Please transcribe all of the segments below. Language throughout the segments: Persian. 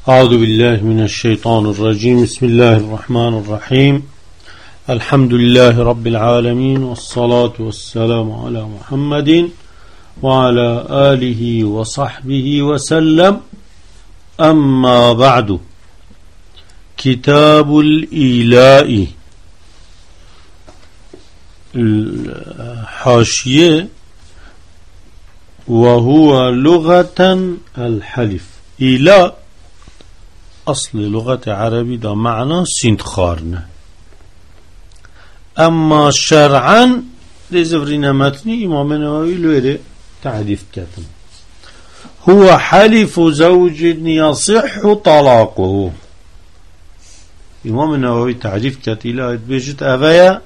أعوذ بالله من الشيطان الرجيم. بسم الله الرحمن الرحيم. الحمد لله رب العالمين، والصلاة والسلام على محمد وعلى آله وصحبه وسلم. أما بعد، كتاب الإيلاء، الحاشية: وهو لغة الحلف. إيلاء أصل لغة عربي ده معنى سندخارنا، أما شرعا لزفرنا متني إمام النووي لوله تعريف كتم: هو حلف زوج يصح طلاقه. إمام النووي تعريف كتيلا بيجت أفيا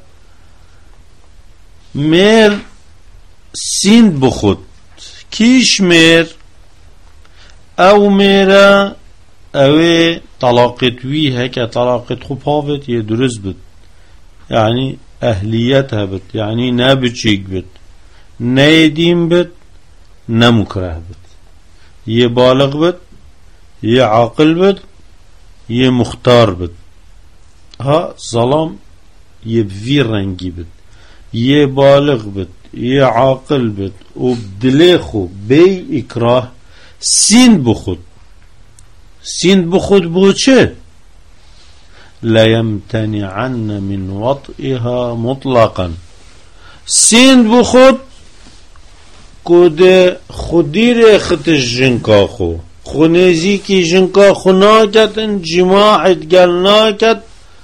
مير سند بخود كيش مير أو ميرا اوه طلاقت وی هکه طلاقت خوب هاوت یه درست بد، یعنی اهلیت هبت، یعنی نه بچیک بد، نه یدیم بد، نه مکره بد، یه بالغ بد، یه عاقل بد، یه مختار بد. ها ظلام یه بوی رنگی بد، یه بالغ بد، یه عاقل بد و بدلی خو بی اکراه سین بخود. سين بخود بوچه لا يمتنعن من وطئها مطلقا. سين بخود كود خدير خط الجنكا خو خونيزي كي جنكا خناكت جماعت قلناكت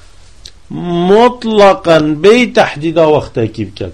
مطلقا بي تحديد وقتا كيبكت،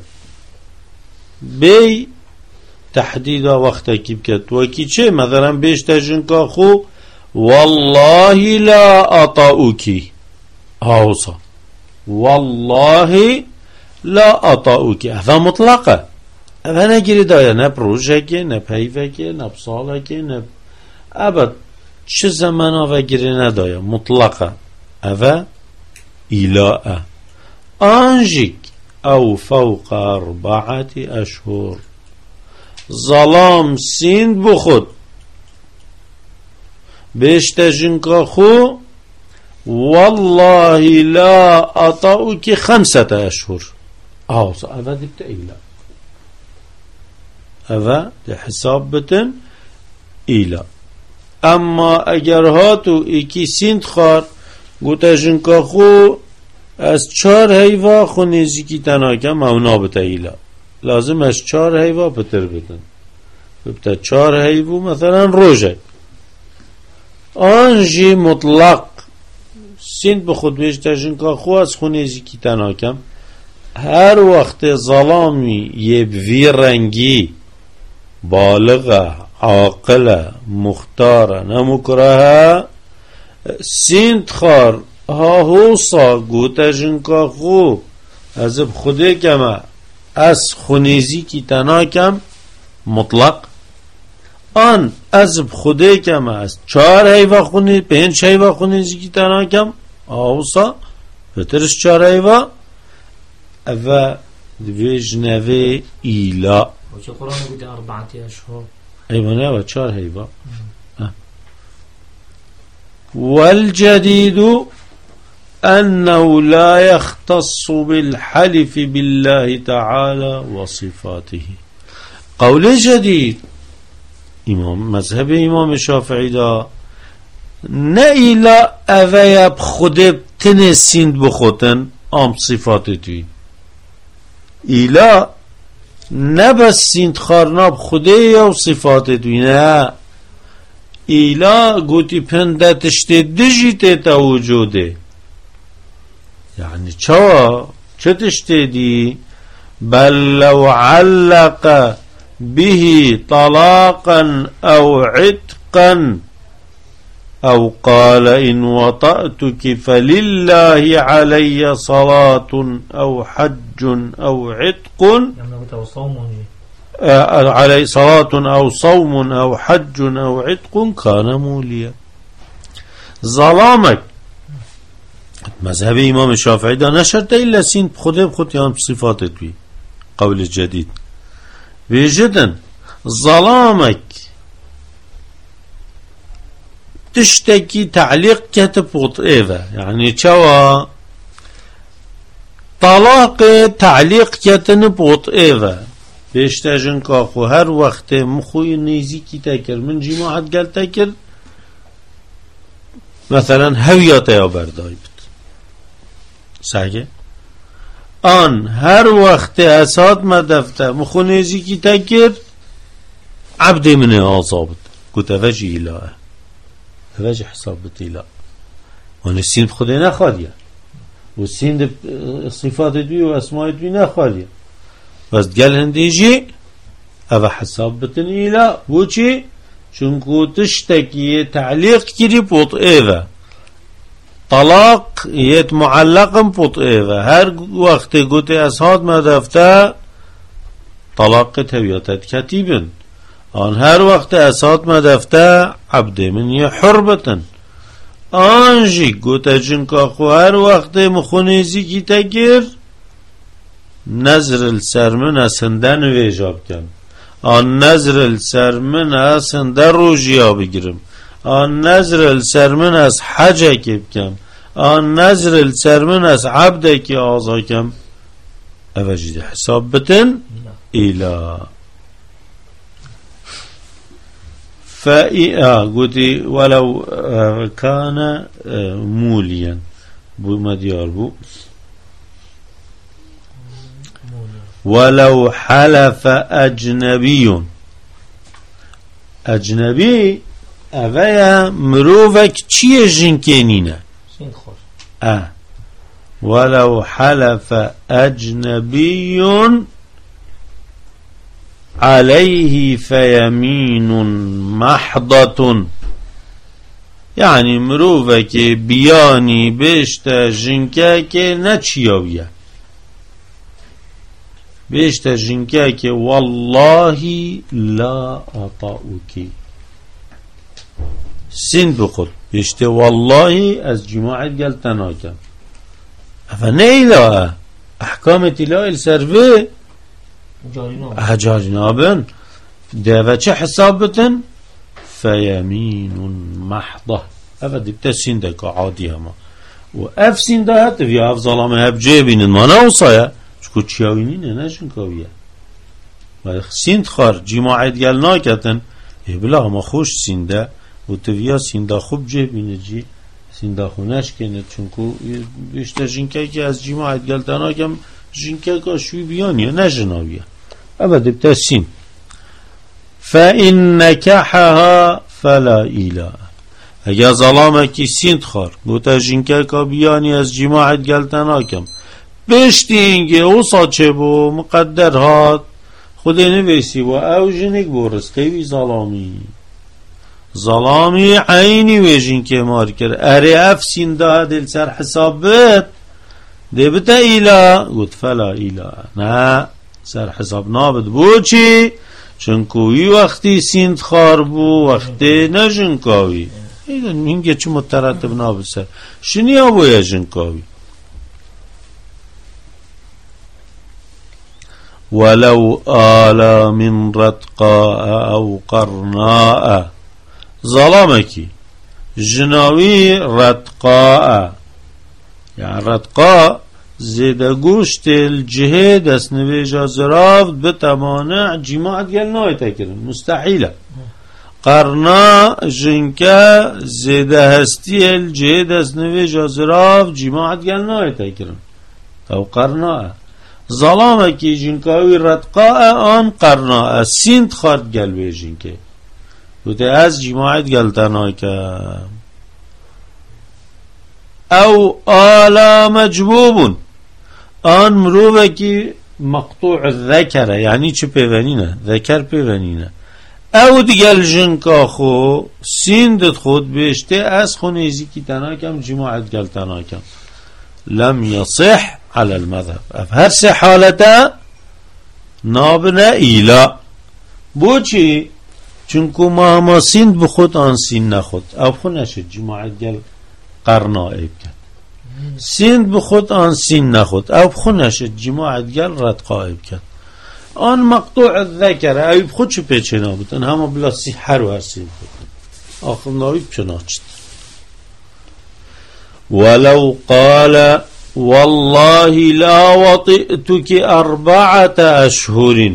بي تحديد وقتا كيبكت. وكي چه مثلا بيشتا جنكا خو والله لا أطأك، هاوصا والله لا أطأك، هذا مطلقة، هذا نجري دايا نب روجك نب هيفك نب صالك نب أبد چه زمانا وگري ندايا مطلقة. هذا إلاء أنجك أو فوق 4 أشهر. ظلام سند بخود بيشتا جنكا خو والله لا أطأك 5 أشهر. هذا دبت إيلا، هذا حساب بتن إيلا. أما اگر هاتو ايكي سند خار گوتا جنكا خو از 4 هيوا خو نزيكي تناكم اونا بتا إيلا، لازم از 4 هيوا بتر بتن، بتا 4 هيوو مثلا روجه آنجی مطلق سند بخود بیشتر جنکا خو از خونیزی کی تناکم هر وقت ظلامی یه بوی رنگی بالغه عاقله مختاره نمکره سند خار ها هوسا گوتا جنکا خو از بخوده کمه از خونیزی کی تناکم مطلق آن از خوده کم است 4 هیوا خونی 5 هیوا خونی زیکی تنها کم آوسا بترش 4 هیوا و دویج نوه ایلا وچه قرآن بوده 4 أشهر ایوانه و 4 هیوا. والجديد أنه لا يختص بالحلف بالله تعالى وصفاته. قول جديد امام مذهب امام شافعی دا نه ایلا اویا بخوده تن سند بخوتن ام صفات توی ایلا نه بس سند خارنا بخوده یا صفات توی، نه ایلا گوتی پنده تشته دجیته تا وجوده، یعنی چه تشته دی؟ بل لو علق به طلاقا أو عتقا أو قال إن وطأتك فلله علي صلاة أو حج أو عتق، علي صلاة أو صوم أو حج أو عتق كان موليا. ظلامك مذهب إمام الشافعي ده نشرت إلا سين بخده بخطيان بصفاتك بي. قول الجديد بجدن ظلامك تشتكي تعليق كتب وطئيفة يعني شوا طلاق تعليق كتنب وطئيفة بيشتاجن كاخو هر وقت مخوي نيزيكي تاكر من جماعة قال تاكر مثلا هوياته يا بردايبت ساقه آن هر وقت اساد ما دفته مخو نيزيكي تاكر عبد من آزابت قلت اوجه إله اوجه حسابت إله وان السين بخده نخواديه والسين صفات دوی و اسماء دوی نخواديه بس قال هنديجي او حساب بتن إله بوچي چونكو تشتكي تعليق كري بوطئيوه طلاق يت معلق بوطئيوه هر وقت قلت اسهاد ما دفته طلاق توياتت كتيبن آن هر وقت اسهاد ما دفته عبد من يحربتن آنجي قلت جنكا خو هر وقت مخونيزي كي تگير نظر السرمن اسندن ویجاب کن آن نظر السرمن اسندن روژیا بگیرم آن نظر السرمن از حجه که بکن آن نظر السرمن از عبده که آزا کم اوجید حساب بتن ایلا قلتي ولو كان موليا بو مديار بو ولو حلف أجنبي أجنبي أفيا مروفك چيه جنكينينا ولو حلف أجنبي عليه فيمين محضة يعني مروفك بياني بيشتا جنكاك نچيوية بيشتا جنكاك والله لا أطأك سين بقول بيشتا والله از جماعة قلتناك فنيلا أحكام تلاء السرفي جارينابن ده چه حساب بتن فيمين محضة افد بتسين دك عادي هما و اف سين ده هات في اف ظلامه هب جيبين ما نوصايا چكو چياوينين نشن كاوية و سين خار جماعة قلنا كتن بلا ما خوش سين ده و تفيا سين ده خوب جيبين جي سين ده خونش كنت چونكو بيشتا جنكا كي از جماعة قلتنا كم جنكا كاشوي بيانيه نجناوية أبدا بتسين فإن نكحها فلا إله اگه ظلامکی سینت خار گوتا جنکه که بیانی از جماعت گلتناکم بشتی اینگه او ساچه بو مقدر هات خود نویسی و او جنک بو رسقی بی ظلامی عینی و جنکه مار کر اره اف سین ده دل سر حساب بد ده بتا ایلا گوت فلا ایلا نه سر حساب نابد بو چی چونکوی وقتی سیند خار بو وقتی نجنکاوی اینگه چی مترتب نابد سر شنیا بو یا جنکاوی ولو آلا من رتقاء او قرناء ظلمکی جناوی رتقاء يعني رتقاء زيدا گوشت الجهه دست نویجا زرافت بتمانع جماعت گل نای تکرن مستحيلة قرنا جنكا زيدا هستی الجهه دست نویجا زرافت جماعت گل نای تکرن او قرنا ظلامه کی جنكاوی رتقاء آن قرنا سینت خارد گل بی جنكه بوده از جماعت گل تنای که او آلا مجبوب آن مروبه که مقطوع الذکره یعنی چه پیونینه ذکر پیونینه او دیگل جنکا خو سیندت خود بیشته از خونیزی کی تناکم جماعت گل تناکم لم يصح على المذهب هر سه حالتا نابنه ایلا بو چی چونکو ما سیند بخود آن سین نخود او خو نشد جماعت گل قرناء بکن سیند بخود آن سین نخود او بخو نشد جماعت گل رتقاء بکن آن مقطوع الذکر او بخود چو پیچه نابودن همه بلا سیحر و هر سین بکن آخر ناوی پناچت ولو قال والله لا وطئتك 4 أشهر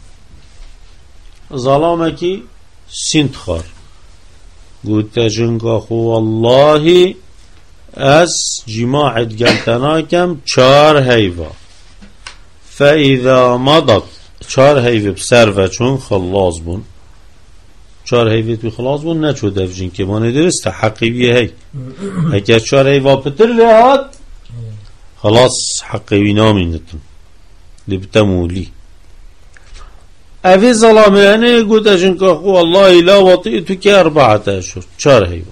ظلامك سنت خار قلت جنك خو والله از جماعت قلتناكم 4 هيفا فإذا مضت 4 هيفا بسر و چون خلاص بون 4 هيفا بي خلاص بون نچو دفجين که ما ندرست حقی بیه هی اگر 4 هيفا بتر لهات خلاص حقی بي نامينتن لبتمولي اوی ظلامانه قلت جنك خو والله لا وطئتك 4 أشهر 4 هيفا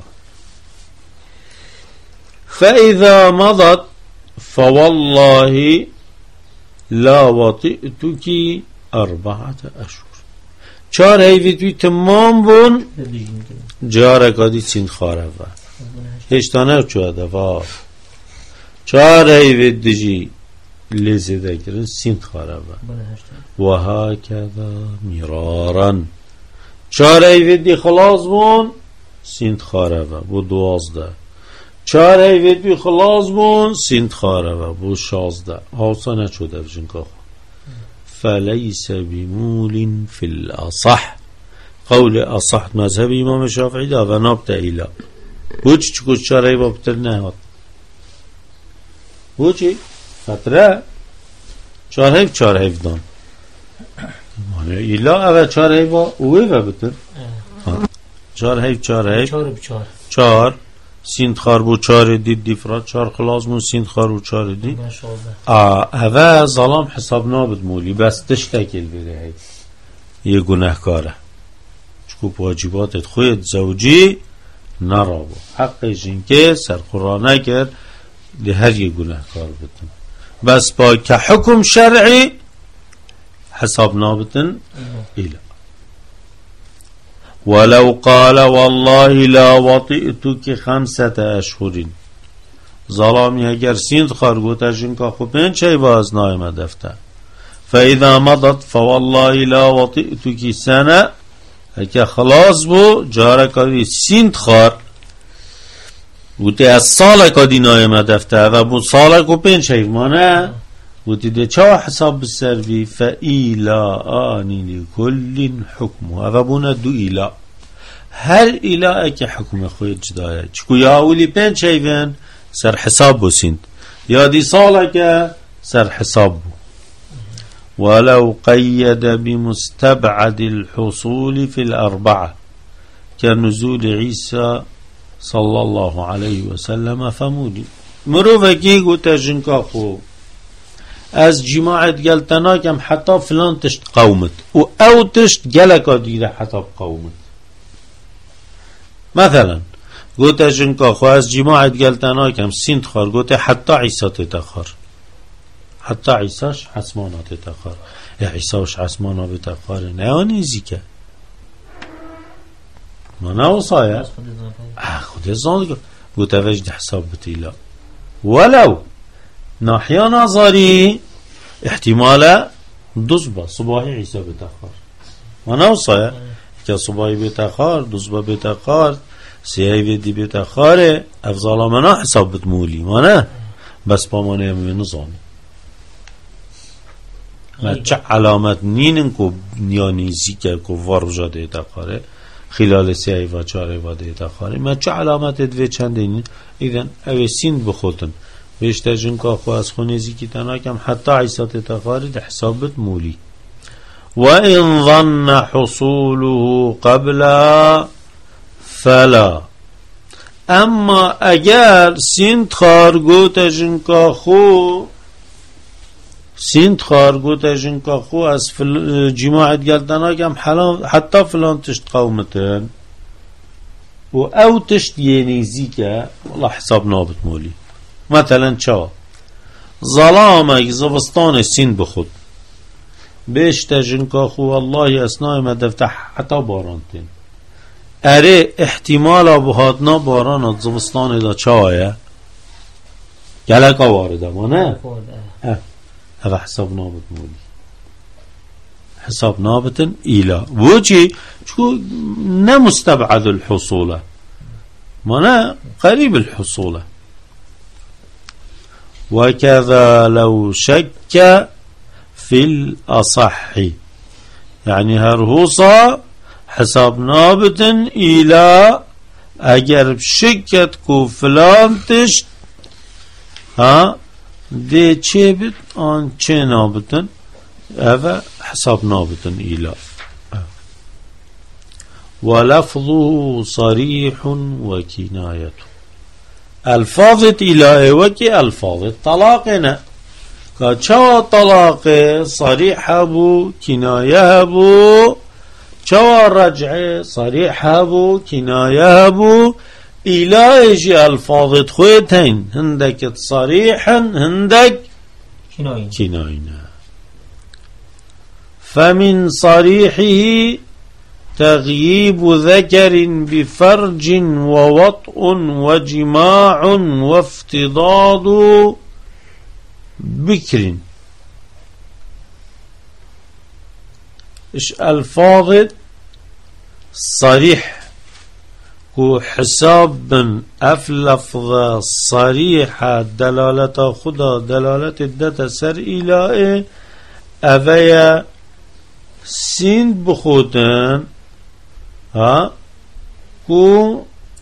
فإذا مضت فوالله لا وطئتك 4 أشهر 4 هيفي تمام بون جارك هذه سين خارفة هشتانه چو دفع 4 هيفي دجي لزي ذكرن سين خارفة وهكذا مرارا 4 هيفي دي خلاص بون سين خارفة بو 12 4 هيفي بي خلاص بون سين خارفة بو 16 هاوصانه چو دفجن كاخو فليس بمول في الأصح قول أصح مذهب إمام الشافعي دا ونابت إلا بوچ چكو 4 هيفا بتر نهات بوچي فترة 4 هيف دان إلا اوه 4 هيفا اوه بتر 4 هيف 4 سینت خار بو 4 دید دیفرات 4 خلاص بو سینت خار بو 4 دید اوه ظلام حساب نابد مولی بس تشتکل بره هی یه گناهکاره چکو واجباتت خویت زوجی نرابو حقش این که سرخورانه کرد ده هر یه گناهکار بتن بس با که حکم شرعی حساب نابتن ایلا ولو قال والله لا وطئتك 5 أشهر ظلامی اگر سینت خارگوتا جنکا خو 5 شی باز نایم دفته فاذا مضت فوالله لا وطئتك سنه اگر خلاص بو جارکاوی سینت خار بوده از سال کدی نایم دفته و بو سال کو 5 شی مانه بوده ده چا حساب بسر بی فإیلا آنی لکل حکم و بونه 2 ایلا هر ایلا که حکم خوی جدایه چکو یا اولی 5 شیون سر حساب بسند یا دی ساله که سر حساب بو ولو قید بمستبعد الحصول في 4 كنزول عيسى صلى الله عليه وسلم فمولي مروفه کی گوته جنکا خو از جماعت گلتناکم حتی فلان تشت قومت و او تشت گلکا دیره حتی قومت مثلا گوته جنکا خو از جماعت گلتناکم سینت خار گوته حتی عیسا تتخار حتی عیساش حسمانا تتخار یا عیساش حسمانا بتخار نه آنیزی که ما نوصایا خود ازان گوته وجد حساب بتیلا ولو ناحية نظري احتمال دزبة صباحي عيسى بتأخر ونوصى كصباحي بتأخر دزبة بتأخر سيهي بدي بتأخر أفضل منا حساب بتمولي مانا بس بمانه من نظامي ما چه علامت نینن کو نیانی زیکر کو وارجا دیتا خاره خلال 3 و 4 و دیتا خاره ما چه علامت دوی چندینین ایدن اوی سین بخوتن بیشتر جنکا خو از خونه زیکی تناکم حتی عیسات تخارد حسابت مولی و این ظن حصوله قبل فلا اما اگر سینت خارگوت جنکا خو از جماعت گلتناکم حتی فلان تشت قومتن و او تشت ینیزی که والله حساب نابت مولی مثلا چا ظلامك زبستان سين بخود بيشتا جنكا خو والله اسناء ما دفتح حتى بارانتين اره احتمالا بهادنا بارانات زبستان دا چايا گلکا وارده ما نه هفه حساب نابد مولی حساب نابت إلى وجي شو نمستبعد الحصول منا قريب الحصول. وكذا لو شك في الأصح يعني هرهوصا حساب نابت إلى اگر بشكت كو فلان تشت دي چه بت آن چه نابتن اوه حساب نابتن إلى. ولفظه صريح وكنايته الفاظ إلى وكي الفاظ الطلاقنا كا طلاق صريح بو كنايه بو شو رجع صريح بو كنايه بو إلى يجي الفاظ تخويتين هندك صريحا هندك كناينا. فمن صريحه تغييب ذكر بفرج ووطء وجماع وافتضاض بكر. إيش الفاظ صريح كو حساب أفلفظ صريحة دلالة خدا دلالة الدتا سر إلى أفيا سين بخوتن كو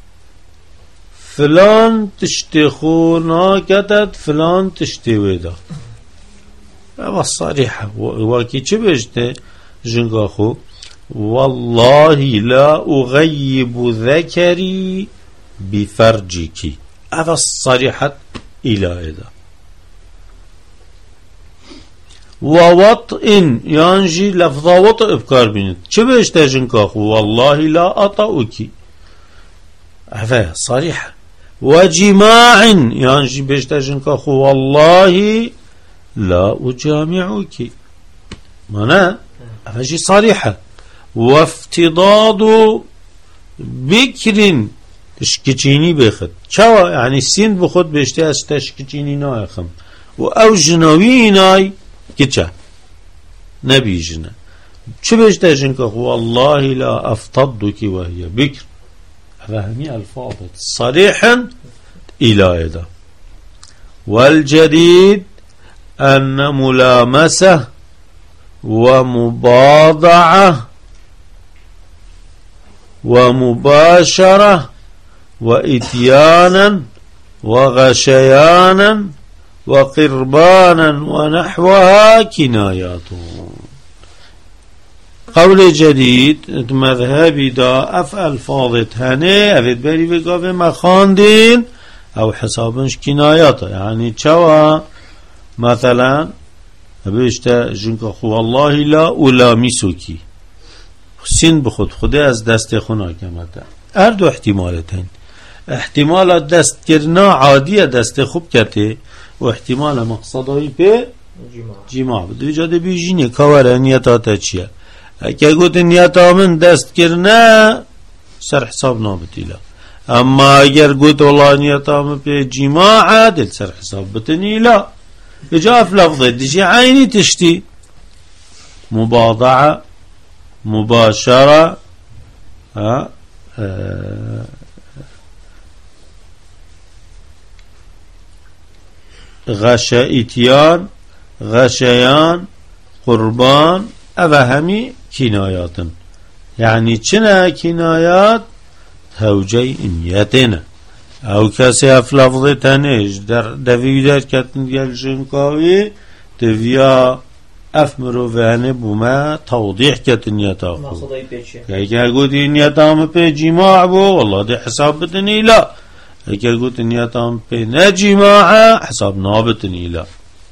فلان تشتخو ناكتت فلان تشتويدا أما الصريحة وكي چه بجته جنگاخو والله لا أغيب ذكري بفرجك أما الصريحة إلى إذا. ووطئ ينجي لفظ وطئ بكار بينت چه بجته جنگاخو والله لا أطأك أفا صريحة. وجماع ينجي بجته جنگاخو والله لا أجامعك منا أفجي صريحة. وافتضاض بكر تشكيني بخد شو يعني السين بخد بيشتي استشكيني نايخم وأو جنويناي كتشا نبي جنا شو بيشتي جنك والله لا أفتضك وهي بكر. فهمي الفاظ صريحا إلى يدا. والجديد أن ملامسة ومباضعة ومباشرة وإتيانا وغشيانا وقربانا ونحوها كنايات. قول جديد مذهبي دا أفعل فاضت هني أفد بري بقاف مخاندين أو حسابنش كنايات يعني چوا مثلا بيشتا جنك خو والله لا ألامسكي سين بخود خده از دست خونا کمته. هر دو احتمالتين احتمال دست کرنا عادیه دست خوب کته و احتمال مقصدایی به جماع بده جاده بیجینه کاره نیتا چیه اگه گوت نیتا من دست کرنا سر حساب نابتیلا اما اگر گوت والله نیتا من به جماع دل سر حساب بتنی لا اجا في لفظه ديشي عيني تشتي مباضعة مباشرة غشائتيان غشيان قربان أفهمي كنايات يعني چنا كنايات توجي إنياتنا او کسی اف لفظ تنش دویدر کتن گل جنکاوی دویا اف مروفانه بوما توضیح کتن یتاخو اگر گوتی نیتام پی جماع بو والله دی حساب بتنی لا اگر گوتی نیتام پی نجماع حساب نابتنی لا.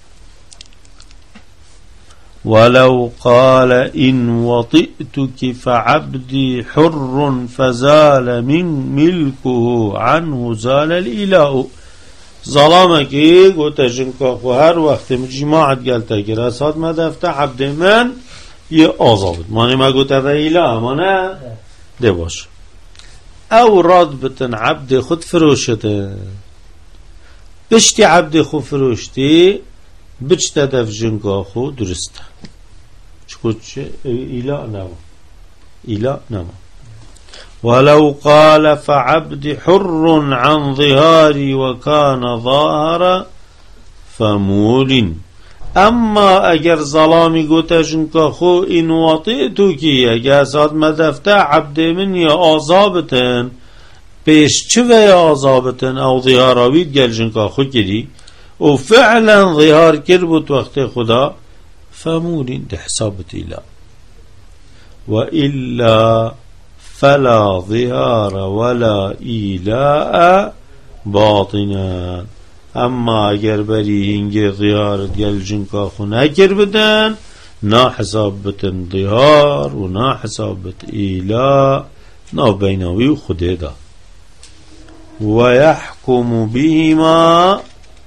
ولو قال إن وطئتك فعبدي حر فزال من ملكه عنه زال الإله. ظلامك قلت جنكا هر وقت جماعت قلت جراسات ما دفت عبد من يأذبت ماني ما قلت هذا إله مانا ده باش او راد بتن عبد خود فروشته بشتي عبد خود فروشتي بچ تدف جنگا خو درسته شكوتش إيلاء نما إيلاء نما. ولو قال فعبد حر عن ظهاري وكان ظاهر فمول. اما اگر ظلامی گوتشن که خو این وطیتو کی اگر ساد مدفته عبد من یا آزابتن پیش چه و یا آزابتن او ظهاراوید گلجن که خو کری و فعلا ظهار کر بود وقت خدا فمولین ده حسابت ایلا. و إلا فلا ظهار ولا إيلاء باطنا. اما اگر بری هنگی ظهارت گلجن که خو نکر بدن نا حساب بتن ظهار و نا حساب بت ایلا نا بیناوی و خوده دا. و یحکم بهما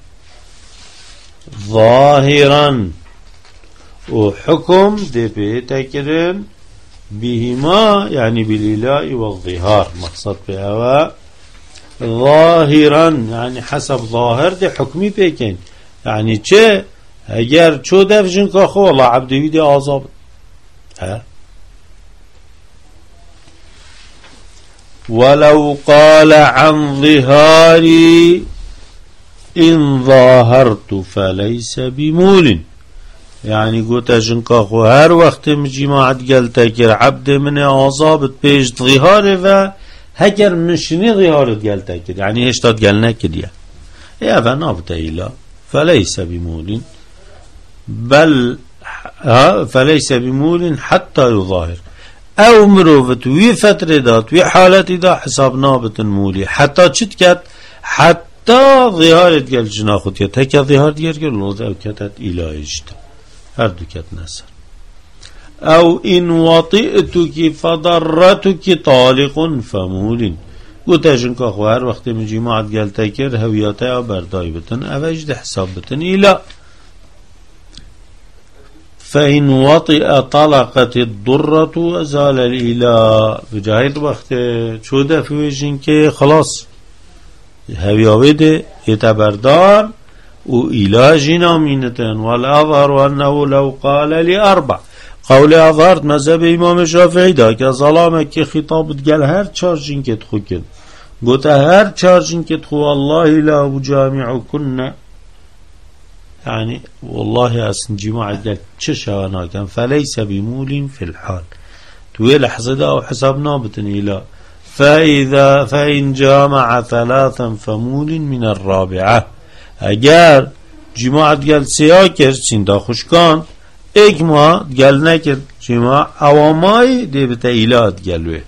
ظاهرا و حکم ده پیتا کرن بهما يعني بالإيلاء والظهار مقصد بهوا ظاهرا يعني حسب ظاهر ده حكمي بيكين يعني چه اگر چو دفجن که خو الله عبدوی ده آزاب ها. ولو قال عن ظهاري إن ظاهرت فليس بمول يعني قوتا جنكا خو هر وقت مجماعت قلتا كر عبد من آزابت بيش ظهاره و هكر مشني ظهارت قلتا كر يعني هشتاد قلنا كريا يا فنابت إلا فليس بمول بل فليس بمول حتى يظاهر او مروفت وي فتره دات وي حالتي دا حساب نابت مولي حتى چت حتى ظهارت قل جناخت يا تك ظهار دير قل لوز او كتت إلى اجت هر دو كت نسر او ان وطئتك فضرتك طالق فمول قلت جنك اخو هر وقت من جماعت قل تكر هوياتا برداي بتن او اجد حساب بتن إلى. فإن وطئ طلقت الضرة أزال الإله بجاهد وقت شو ده في وجهن كي خلاص هوياوي ده يتبردار وإله جنامينتن. والأظهر أنه لو قال لأربع قول أظهرت مذهب إمام الشافعي ده كظلامك كي خطاب تقال هر چارجين كتخو كد قلت هر چارجين كتخو الله لا جامع كنا يعني والله أسن جماعة قال تششانا كان فليس بمول في الحال تويل حصده أو حساب نابتن إلى. فإن جامع ثلاثا فمول من الرابعة اگر جماعة قال سياكر سندا خشكان اجماع قال نكر جماعة اواماي دي بتا إلاد قالوه.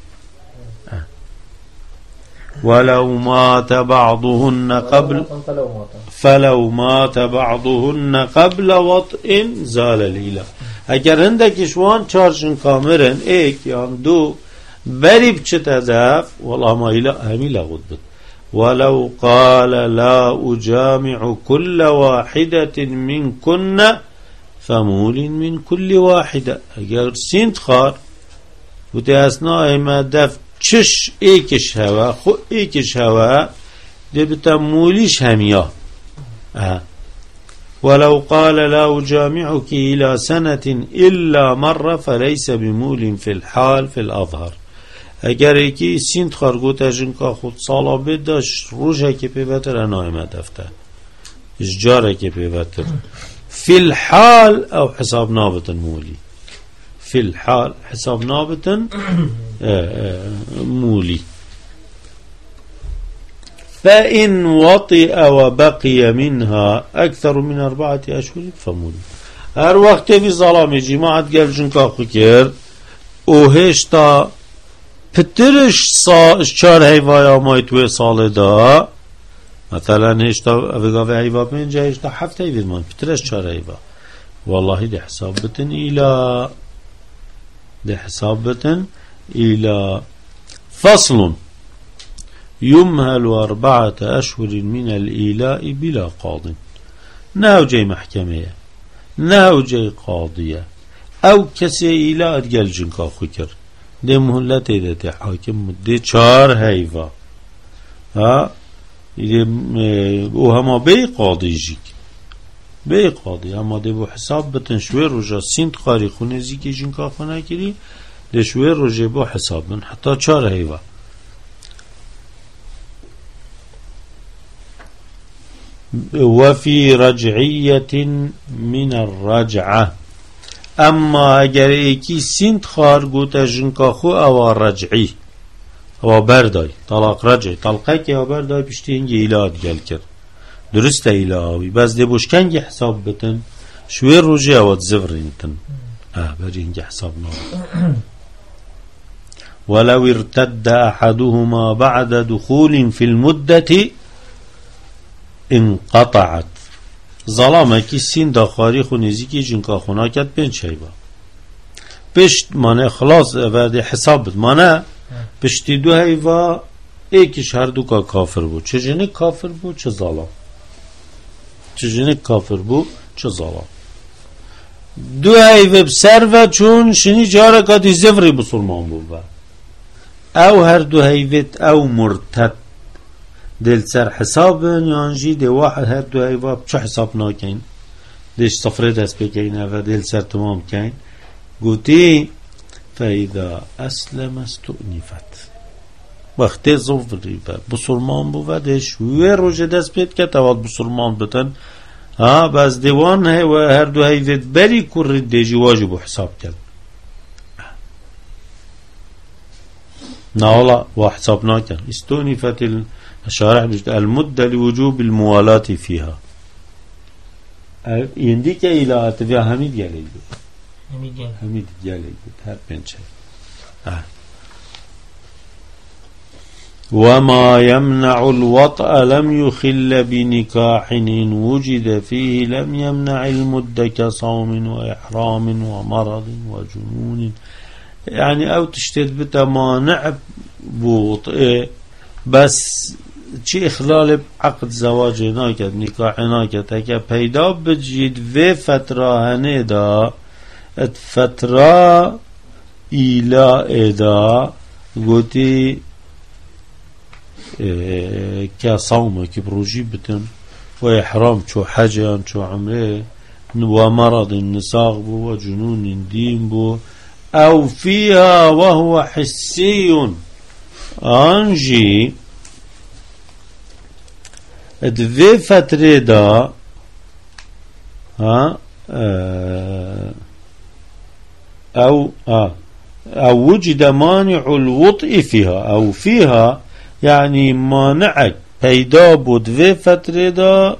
ولو مات بعضهن قبل فلو مات بعضهن قبل وطئ زال الإله. اگر هندك شوان چارشن كامرن ايك يان دو بريب چه تذاف والله ما إله همي لغد بد. ولو قال لا أجامع كل واحدة منكن فمول من كل واحدة اگر سنت خار وتأثناء ما دف چش ایکش هوا خو ایکش هوا ده بتمولیش همیا. ولو قال لا أجامعك إلى سنة إلا مرة فليس بمول في الحال في الأظهر. اگر ایکی سینت خارگوتا جنکا خود سالا بداش روشه که پیوتر انایمه دفته اججاره که پیوتر في الحال او حساب نابطن مولي في الحال حساب نابطن مولي. فإن وطئ وبقي منها أكثر من 4 أشهر فمولي. هر وقت في ظلام جماعة قال جنكا خكر وهشتا پترش 4 هیوایا مایتوی سال دا مثلا هشتا اوگاوی هیوا 5 هشتا 7 هیوید مان پترش 4 هیوا والله ده حساب بتن إلى ده حساب بتن إلى. فصل يمهل 4 أشهر من الإيلاء بلا قاض. ناو جاي محكمة ناو جاي قاضية او كسي إيلاء قال جنكا خكر ده مهلت ده حاكم مده 4 هیوا ها و هما بی قاضی جیک به قاضی اما ده بو حساب بتن شوی روژا سینت خاری خونه زیکی جنکا خونه کری ده شوی روژه بو حساب بن حتی 4 هیوه وفي رجعية من الرجعة اما اگر ایکی سینت خار گوتا جنکا خو او رجعی او بردای طلاق رجعی طلقه که او بردای پشتی اینگه ایلاد گل کرد درسته ایلاوی بس ده بوشکنگی حساب بتن شوی روژه او زفرینتن بری اینگه حساب نار ولو ارتد احدهما بعد دخول في المدة انقطعت ظلامه کی سین داخاری خونیزی کی جنکا خونا کد 5 هیوا پشت مانه خلاص ورده حساب مانه پشتی 2 هیوا ایکیش هر دو کا کافر بود چه جنه کافر بود چه ظلام چه جنه کافر بود چه ظلام 2 هیوا بسر و چون شنی جاره کدی زفری بسلمان بود او هر 2 هیوت او مرتد دل سر حساب یانجی ده واحد هر 2 هیوا چه حساب ناکین دیش صفره دست بکینه و دل سر تمام کین گوتی فاذا اسلم استؤنفت وقتی زفری بسلمان بود دیش وی روژه دست بید که تواد بسلمان بتن بس دیوان و هر 2 هیوت بری کرد دیجی واجب حساب کرد ناولا وحساب ناكن استؤنفت الشارع المدة لوجوب الموالاة فيها ينديك إلى أتفيا حميد جالي حميد جالي هر بنشي وما يمنع الوطأ لم يخل بنكاح إن وجد فيه لم يمنع المدة كصوم وإحرام ومرض وجنون يعني او تشتد بتا مانع بوطئ بس چی اخلال عقد زواج ناکد نکاح ناکد اگه پیدا بجید و فتره هنه دا فتره ایلا دا گوتی که صومه که بروجی بتن و احرام چو حجان چو عمره و مرض نساق بو و جنون دين بو او فيها وهو حسي انجي ادفي فتره دا او وجد مانع الوطء فيها او فيها يعني مانعك پیدا بود و فتره دا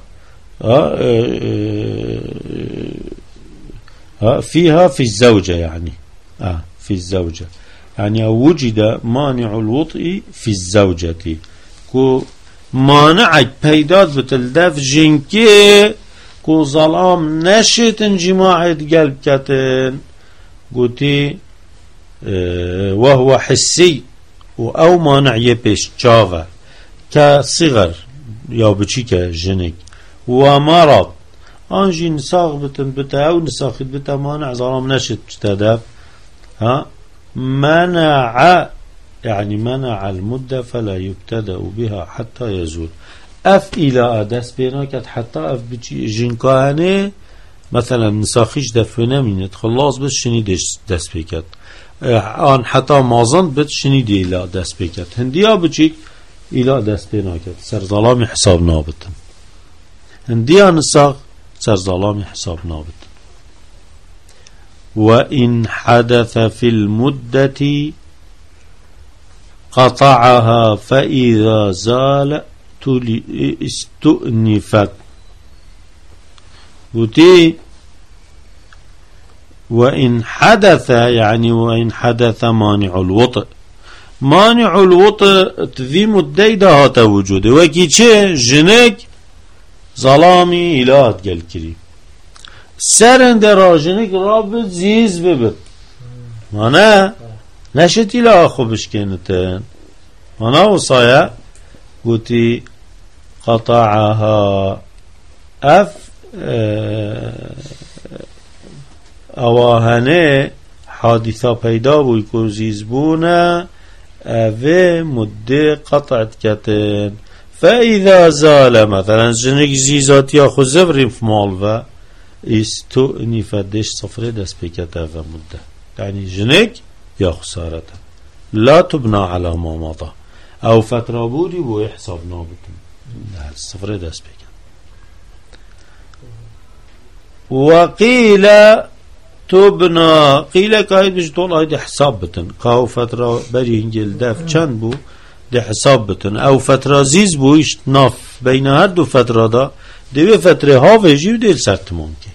فيها في الزوجة يعني في الزوجة يعني وجد مانع الوطء في الزوجة كو مانعك پیداد بتلدف جنكي كو ظلام نشت انجماعة قلب كتن قوتي وهو حسي او مانع يبش جاغة كصغر يا بچي كجنك ومرض انجي نساغ بتن بتا او نساخت بتا مانع ظلام نشت تدف منع يعني منع المدة فلا يبتدأ بها حتى يزول اف الى دست بيناكت حتى اف بچي جنكاهنه مثلا نساخيش دفنه مينت خلاص بس شنيدش دست بيكت آن حتى مازن بس شنيد الى دست بيكت هنديا بچيك الى دست بيناكت سر ظلامي حساب نابتن هنديا نساخ سر ظلامي حساب نابتن وإن حدث في المدة قطعها فإذا زال استؤنفت وتي وإن حدث يعني وإن حدث مانع الوطء مانع الوطء تذي مدة دهات وجوده وكي چه جنك ظلامي إلهات قل كريم سرند راجنك رابط زيز ببت مانا نشت إلى خوبش كنتن مانا وصايا قوتي قطعها اف اواهنه حادثة پیدا بوی که زیز بونه اوه مده قطعت کتن فاذا زال مثلا جنك زيزات ياخو زفرين في مالفا استؤنف دش صفر دست بكتا فمدة يعني جنك يا خسارة لا تبنى على ما مضى أو فترة بودي ويحسب نابتن الصفر دست بكتا. وقيل تبنى قيل كايد بيش طول هيدي حساب بتن قاو فترة بري هنجل داف چند بو دي حساب بتن أو فترة زيز بو إيش ناف بين هردو فترة دا دي فترة هاوجي وديل سرت ممكن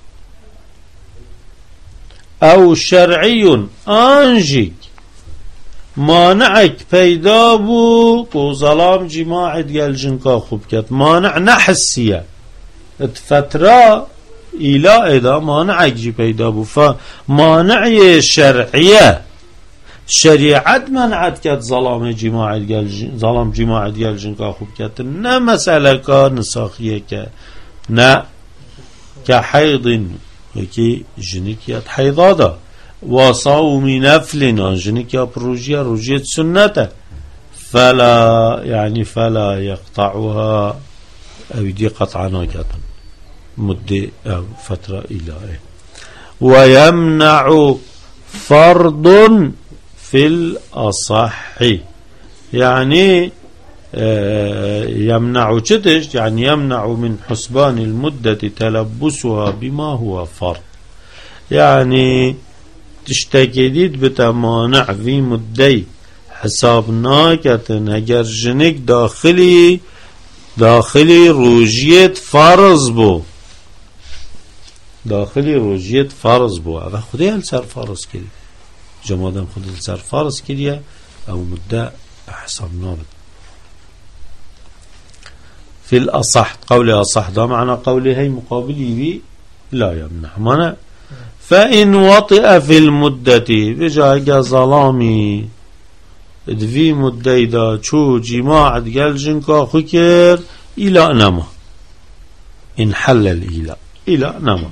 أو شرعي أنجيك مانعك پیدا بو و ظلام جماعت گل جنکا خوب کت مانع نحسیه فترة إلى إذا مانعك جي پیدا بو فمانع شرعية شريعت منعت كت ظلام جماعت گل جنکا خوب کت نه مسئله که نساخیه که نه كحيض وكي جنكيات حيضادا وصوم نفل جنكيا بروجيا روجية سنة فلا يقطعها أو يدي قطعا ناكتا مدة أو فترة إلى ويمنع فرض في الأصح يعني يمنع چتش يعني يمنع من حسبان المدة تلبسها بما هو فرض يعني تشتكيديد بتمانع في مدة حساب ناكتن اگر جنك داخلي روجيت فرض بو هذا خده السر فرض كده جمادم خده السر فرض كده او مدة حساب نابد في الأصح قول أصح ده معنى قوله مقابله بي لا يمنع معنى فإن وطئ في المدة بجاء ظلامي في مدة دا شو جماعة قال جنكا خكر إلى نما إن حلل إلى نما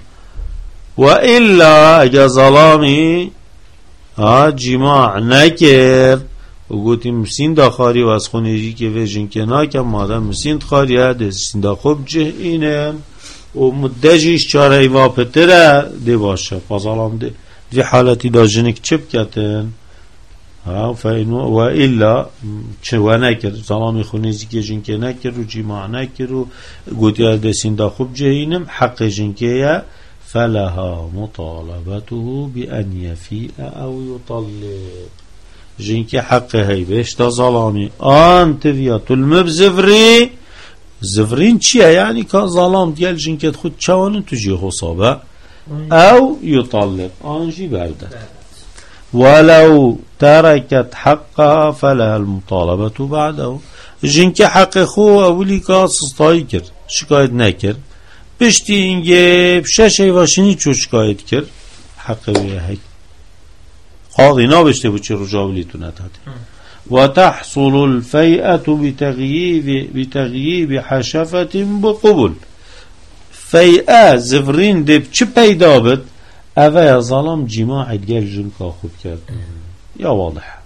وإلا أجا ظلامي جماع نكر وقوتي مسين خاري و از خونيجي که ویژن که ناکم مادم مسين خاريه ده سين خوب جه اینه و مدجيش چاره ایوا پتره ده باشه فظلام ده في حالتي دا جنك چپ کتن فإن و إلا چه و نکر ظلامي خونيجي که جن که نکر و جماع نکر و قوتي ده سين خوب جه اینم حق جن که فلها مطالبته بأن يفيء أو يطلق جنكي حق هاي بيش تا ظلامي تفياتو المبزفري زفرين چيه يعني كان ظلام ديال جنكي تخد چوانن تجي خصابة او يطلق انجي برده ولو تركت حقها فلها المطالبة بعده جنكي حق خو اولي كاسس طايكر شكايت نكر بشتي انجي بشاشي واشيني چو شكايت كر حق بيه هاي قاضي نابشته بچه رجاولیتو نتاته وتحصل الفيئة بتغييب حشفة بقبول فيئة زفرين دي بچه پیدا بد اوه ظلام جماعت گل جنکا خوب کرد یا واضح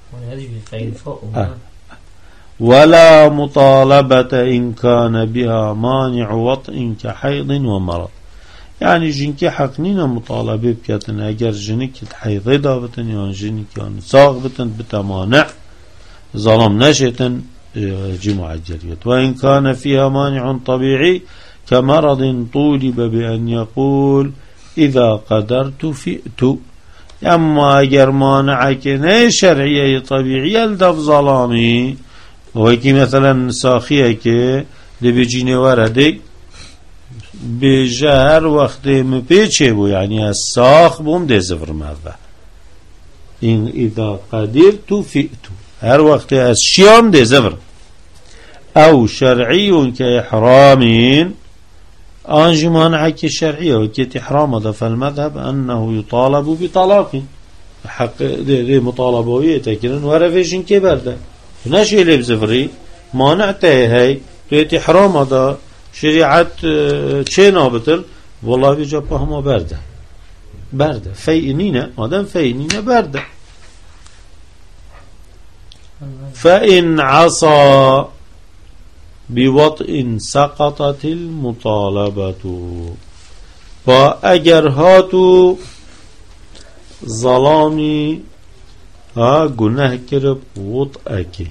ولا مطالبة إن كان بها مانع وطء كحيض ومرض يعني جنكي حقنينا مطالبه بكاتن اگر جنك حيض دابتن يعني جنك يعني ساغ بتن بتمانع ظلم نشتن جمع الجريت وإن كان فيها مانع طبيعي كمرض طولب بأن يقول إذا قدرت فئت أما اگر مانعك نه شرعية طبيعية لدف ظلامي وهيكي مثلا ساخية كي لبجيني وردك بجهر وقت مپیچه بو يعني الساخ بوم ده زفر مذا إن إذا قدرت فئت هر وقت الشيام ده زفر أو شرعي كإحرامين أنجي مانعك شرعية وكيت إحرام ده فالمذهب أنه يطالب بطلاق حق ده مطالبوية تكرن ورفيشن كبر ده ناشي اللي بزفري مانعته هاي كيت إحرام ده شريعت چه نابتل والله بجابه هما برده فيئنين آدم فيئنين برده فإن عصى بوطء سقطت المطالبة با اگر هاتو ظلامی گناه کرب وطعه که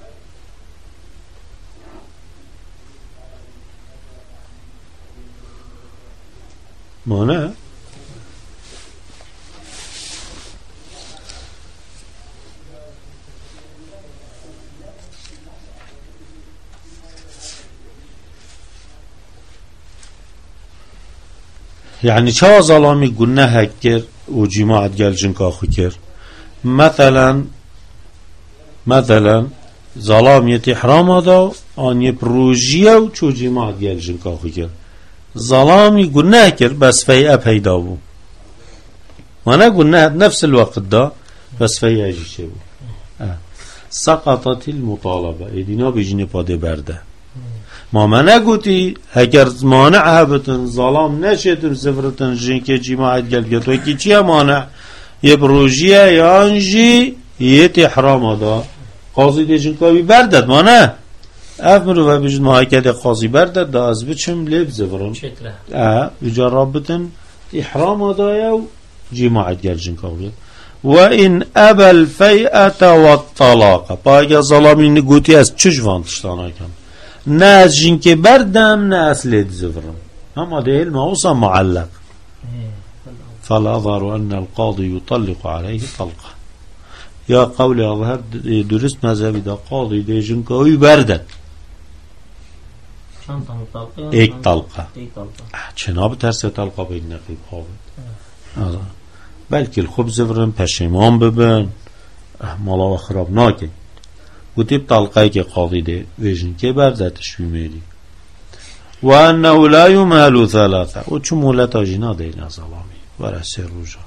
مانه يعني چه ظلامی گناه کرد و جماعت گل جنکا خو کرد مثلا ظلامیت احرام دا آنی پروژیه و چو جماعت گل جنکا خو کرد ظلامی گناه کرد بس فیعه پیدا بو وانا گناه نفس الوقت دا بس فیعه جیشه بو سقطت المطالبه ایدینا بجینه پاده برده ما منه گوتی اگر مانع هبتن ظلام نشتن سفرتن جنکه جماعت گل گتو کی چیه مانع یه پروژیه یا انجی یه تحرام دا قاضی دی جنکا بی بردد مانع افمرو و بجن محاکد قاضی بردد دا از بچم لیب زفرم بجا رابطن احرام دا یا جماعت گل جنکا بید و این ابل فیعت و الطلاق پا اگر ظلامی نگوتی از چش وانتشتانا کن نه از جنکه بردم نه از لید زفرم اما ده علم اوصا معلق فالأظهر أن القاضي يطلق عليه طلقة يا قولي أظهر درست مذهبي دا قاضي ده جنكوي بردد ایک طلقه چنا بترسه طلقه بین نقیب خوابد بلکه الخبز برن پشیمان ببن مالا و خراب ناکن گوتیب طلقه که قاضی ده ویژن که بردتش بیمیری و انه لا یمهلو ثلاثه و چو مولتا جنا ده نظلامی ورسه روجا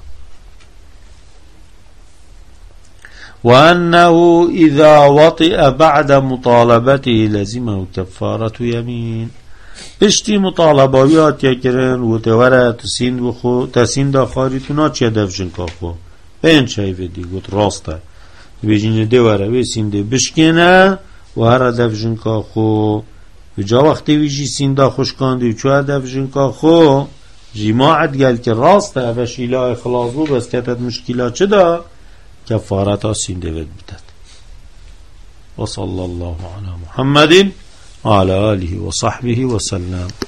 وأنه إذا وطئ بعد مطالبته لزمه كفارة يمين بشتي مطالبات يكرن وتورا تسين دا خاريتنا چه دفجن كاخو بين شايف دي قلت راسته بيجين دي ورا بيسين دي بشكنا وهر دفجن كاخو بجا وقتی ویجی سین دا خوشکاندی چو دفجن كاخو جماعت قال که راسته بش إله خلاص بو بس كتت مشكلات چه دا كفارة سين ديفيد بتات وصلى الله على محمد وعلى آله وصحبه وسلم.